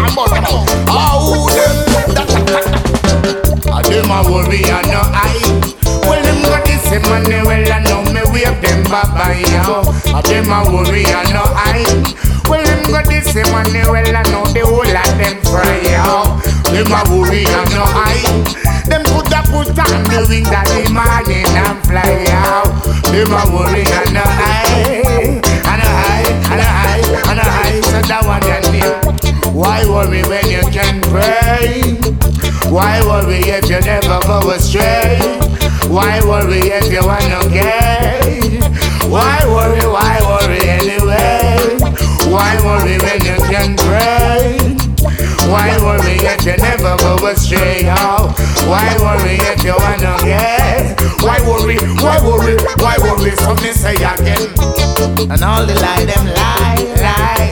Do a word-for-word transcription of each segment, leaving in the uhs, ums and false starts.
man, but come on. Oh, them. I them a worry and no I. Well, them got this money, well I know me wave them bye bye now. I them a worry and no I. Well, them got this money, well I know the whole of them fry out. Them a worry and no I. Them put a put on the wings of the morning and fly out. Them a worry and no I. And a high, and a high, and a high. So that one can name. Why worry when you can pray? Why worry if you never go astray? Why worry if you wanna get? Why worry, why worry anyway? Why worry when you can pray? Why worry if you never go astray? Oh, why worry if you wanna get? Why worry, why worry, why worry? Something say again. And all the lie them lie, lie.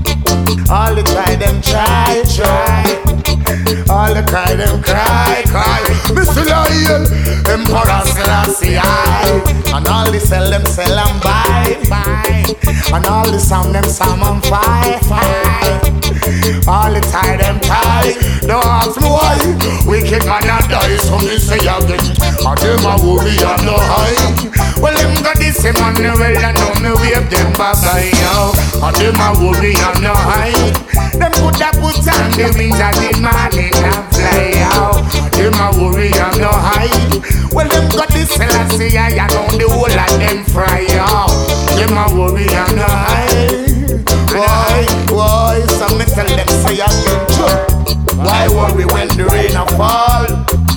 All the try them try, try. All the cry them cry, cry. Mister Lion, Emperor Selassie I. And all the sell them sell and buy, buy. And all the sound them sound and fight, fight. All the tie them tie. Don't ask me why. Wicked man a die, so me say again. And them a worry and no high. Well, them got this money, well I know me wave them bye bye now. And them a worry and no high. Them put a put on the wings of the morning and fly out. Them a worry and no hide. Well, them got this Selassie I know the whole of them fry out. Them a worry and no hide. Why, why? Some me tell them say again. Why worry when the rain a fall?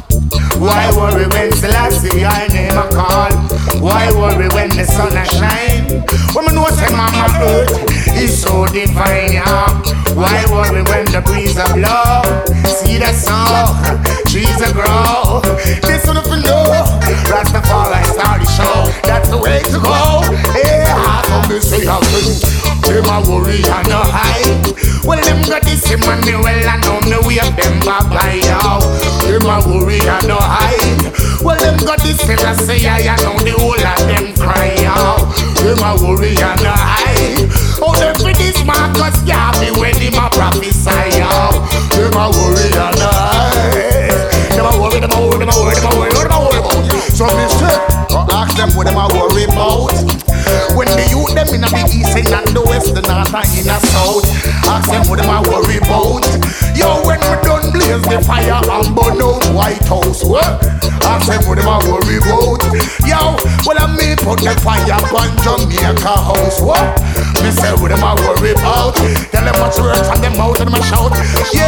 Why worry when Selassie I name a call? Why worry when the sun a shine? Woman know say mama earth is so divine, yeah. Why worry when the breeze a blow? See the sun, trees a grow. This one for know, Rastafari start the show. That's the way to go. Yeah, how come you say again? Them a worry and no hide. Well, them got this money, well I know me we have them bye bye out. Them a worry and no hide. Well, them got this I say I know the whole of them cry out. Them a worry and no hide. Oh, them for this Marcus Garvey when him a prophesy out. Them a worry and no hide. Them a worry, them a worry, them a worry, them a worry, them a worry about. So me say, I ask them what them a worry about. When the youth them in the east and the west, the north and in the south, ask them what them a worry about. Yo, when we done blaze the fire and burn out White House, what? Ask them what them a worry about. Yo, well I me put the fire on Jamaica House, what? Me say what them a worry about. Tell them much words and them out and them a shout.